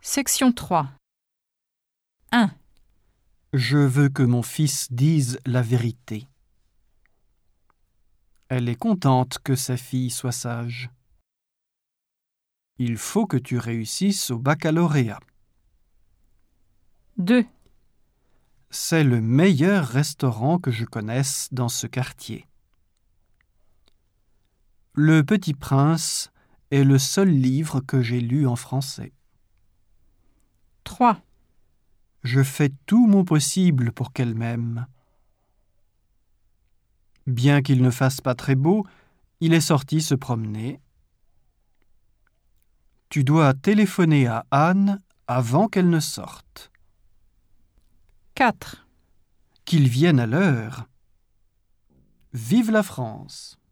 Section 3. 1. Je veux que mon fils dise la vérité. Elle est contente que sa fille soit sage. Il faut que tu réussisses au baccalauréat. 2. C'est le meilleur restaurant que je connaisse dans ce quartier. Le Petit Prince est le seul livre que j'ai lu en français. 3. Je fais tout mon possible pour qu'elle m'aime. Bien qu'il ne fasse pas très beau, il est sorti se promener. Tu dois téléphoner à Anne avant qu'elle ne sorte. 4. Qu'il vienne à l'heure. Vive la France!